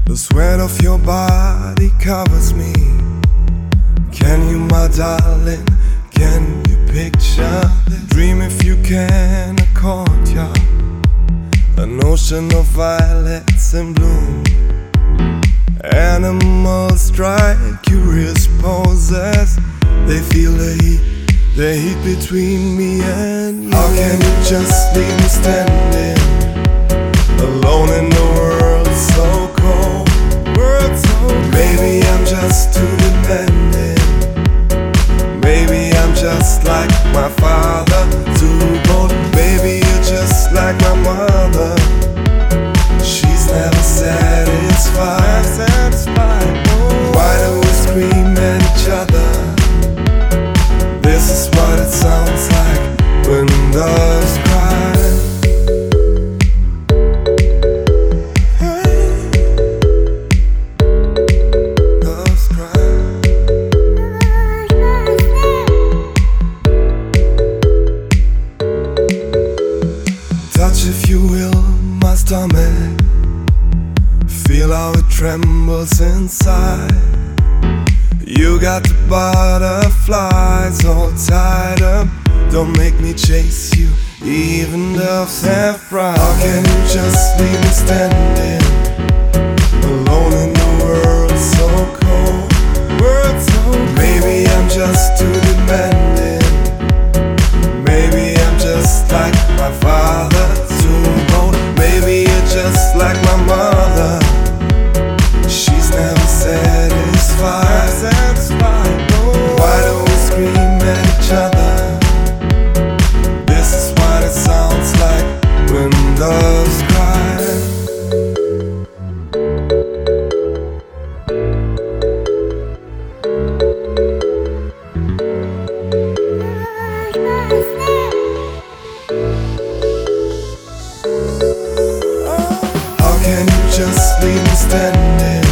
The sweat of your body covers me. Can you, my darling, can you picture this? Dream if you can, a courtyard, an ocean of violets in bloom. Animals strike curious poses. They feel the heat between me and you. How can you just leave me standing alone in the world so cold? Baby, I'm just too demanding. Baby, I'm just like my father, too bold. Baby, you're just like my mother. She's never satisfied. Why do we scream at each other? This is what it sounds like when doves cry. Touch, if you will, my stomach. Feel how it trembles inside. You got the butterflies all tied up. Don't make me chase you, even doves have pride. How can you just leave me standing alone in the world so cold? Maybe I'm just too demanding. Maybe I'm just like my father, too bold. Maybe you're just like my mother. She's never satisfied. Why do we scream at each other? This is what it sounds like when doves cry. How can you just leave me standing